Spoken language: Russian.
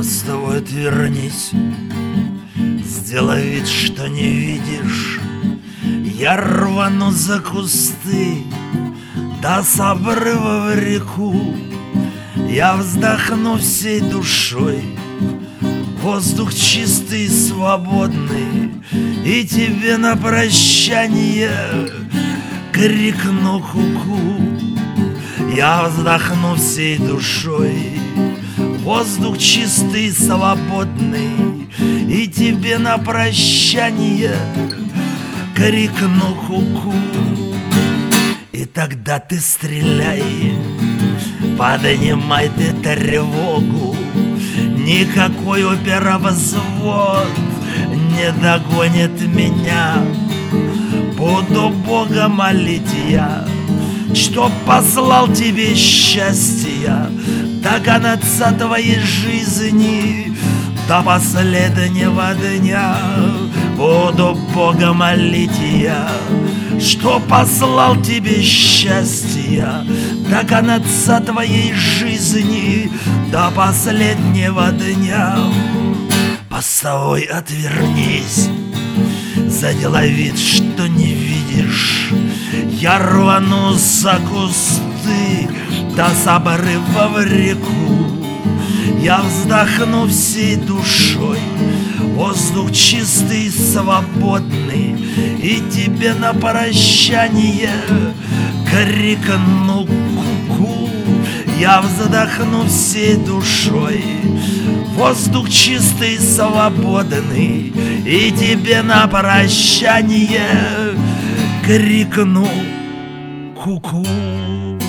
тобой отвернись, сделай вид, что не видишь. Я рвану за кусты, да с обрыва в реку. Я вздохну всей душой, воздух чистый и свободный, и тебе на прощание крикну ку-ку. Я вздохну всей душой, воздух чистый и свободный, и тебе на прощание крикну ку-ку. И тогда ты стреляй, поднимай ты тревогу, никакой оперовзвод не догонит меня. Буду Бога молить я, чтоб послал тебе счастье до конца твоей жизни, до последнего дня. Буду Бога молить я, что послал тебе счастье до конца твоей жизни, до последнего дня. Постой, отвернись, сделай вид, что не видишь. Я рвану за кусты, да с обрыва в реку. Я вздохну всей душой, воздух чистый и свободный, и тебе на прощание крикну ку-ку. Я вздохну всей душой, воздух чистый и свободный, и тебе на прощание крикну ку-ку.